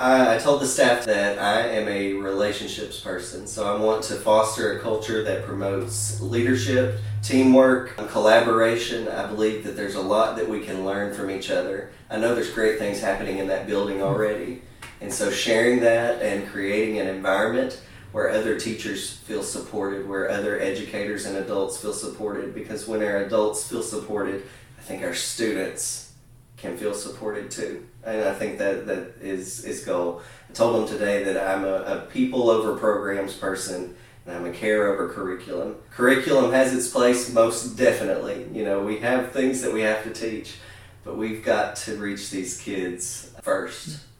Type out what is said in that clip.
I told the staff that I am a relationships person, so I want to foster a culture that promotes leadership, teamwork, and collaboration. I believe that there's a lot that we can learn from each other. I know there's great things happening in that building already, and so sharing that and creating an environment where other teachers feel supported, where other educators and adults feel supported, because when our adults feel supported, I think our students can feel supported too. And I think that is goal. I told them today that I'm a people over programs person, and I'm a care over curriculum. Curriculum has its place, most definitely. You know, we have things that we have to teach, but we've got to reach these kids first.